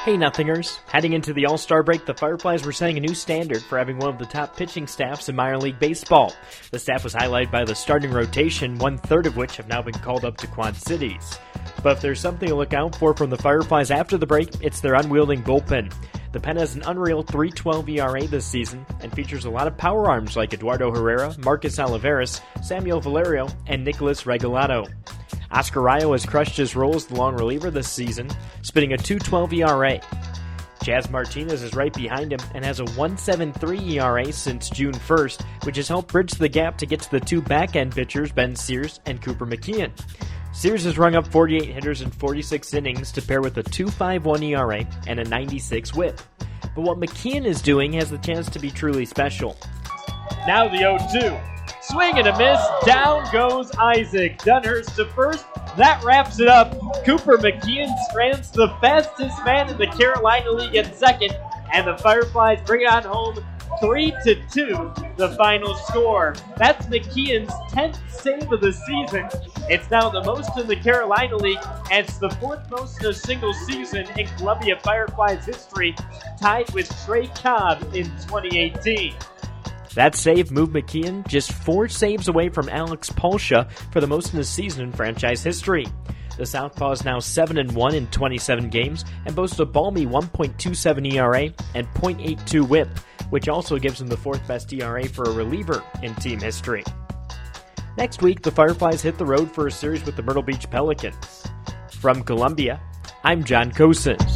Hey Nothingers! Heading into the All-Star break, the Fireflies were setting a new standard for having one of the top pitching staffs in minor league baseball. The staff was highlighted by the starting rotation, 1/3 of which have now been called up to Quad Cities. But if there's something to look out for from the Fireflies after the break, it's their unwielding bullpen. The pen has an unreal 3.12 ERA this season and features a lot of power arms like Eduardo Herrera, Marcus Oliveras, Samuel Valerio, and Nicholas Regalado. Oscar Rayo has crushed his role as the long reliever this season, spitting a 2.12 ERA. Jazz Martinez is right behind him and has a 1.73 ERA since June 1st, which has helped bridge the gap to get to the two back-end pitchers, Ben Sears and Cooper McKeon. Sears has rung up 48 hitters in 46 innings to pair with a 2.51 ERA and a 96 whip. But what McKeon is doing has the chance to be truly special. Now the 0-2. Swing and a miss. Down goes Isaac. Dunhurst to first. That wraps it up. Cooper McKeon strands the fastest man in the Carolina League at second, and the Fireflies bring it on home 3-2, the final score. That's McKeon's 10th save of the season. It's now the most in the Carolina League, and it's the 4th most in a single season in Columbia Fireflies history, tied with Trey Cobb in 2018. That save moved McKeon just 4 saves away from Alex Polsha for the most in a season in franchise history. The Southpaw is now 7-1 in 27 games and boasts a balmy 1.27 ERA and .82 whip, which also gives him the 4th best ERA for a reliever in team history. Next week, the Fireflies hit the road for a series with the Myrtle Beach Pelicans. From Columbia, I'm John Kosas.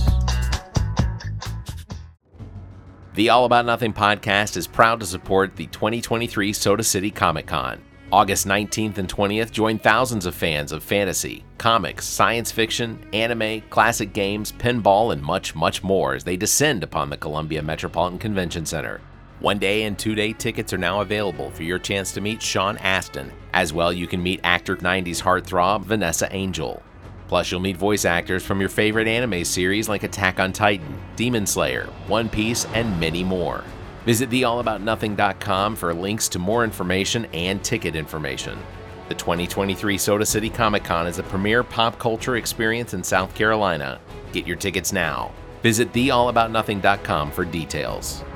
The All About Nothing podcast is proud to support the 2023 Soda City Comic Con. August 19th and 20th, join thousands of fans of fantasy, comics, science fiction, anime, classic games, pinball, and much, much more as they descend upon the Columbia Metropolitan Convention Center. 1-day and 2-day tickets are now available for your chance to meet Sean Astin. As well, you can meet actor 90s heartthrob Vanessa Angel. Plus, you'll meet voice actors from your favorite anime series like Attack on Titan, Demon Slayer, One Piece, and many more. Visit theallaboutnothing.com for links to more information and ticket information. The 2023 Soda City Comic Con is a premier pop culture experience in South Carolina. Get your tickets now. Visit theallaboutnothing.com for details.